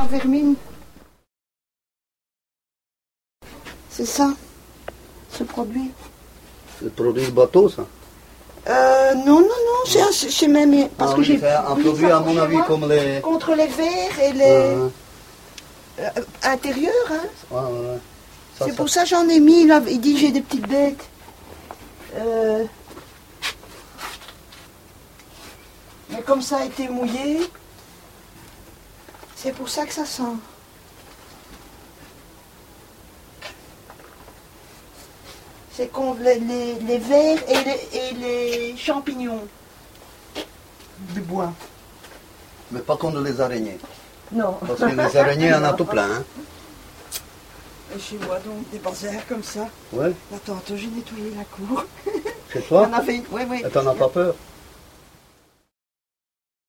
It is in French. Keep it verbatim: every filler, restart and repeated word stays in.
La vermine. C'est ça, ce produit. C'est le produit de bateau, ça? Euh, non, non, non, c'est un- c'est même... Parce Ah que oui, j'ai c'est un pris produit, ça à mon chez avis, moi, comme les... contre les vers et les... Euh, euh, intérieurs, hein. ouais, ouais, ouais. Ça, C'est ça- pour ça que j'en ai mis, là. Il dit j'ai des petites bêtes. Euh, Mais comme ça a été mouillé, c'est pour ça que ça sent. C'est contre les, les, les vers et les, et les champignons du bois. Mais pas contre les araignées. Non. Parce que les araignées, il y en a tout plein. Hein. Et chez moi, donc, des bazars comme ça. Ouais. Là, tantôt, j'ai nettoyé la cour. Chez Il y toi? en avait... Oui, oui. Et t'en as pas peur?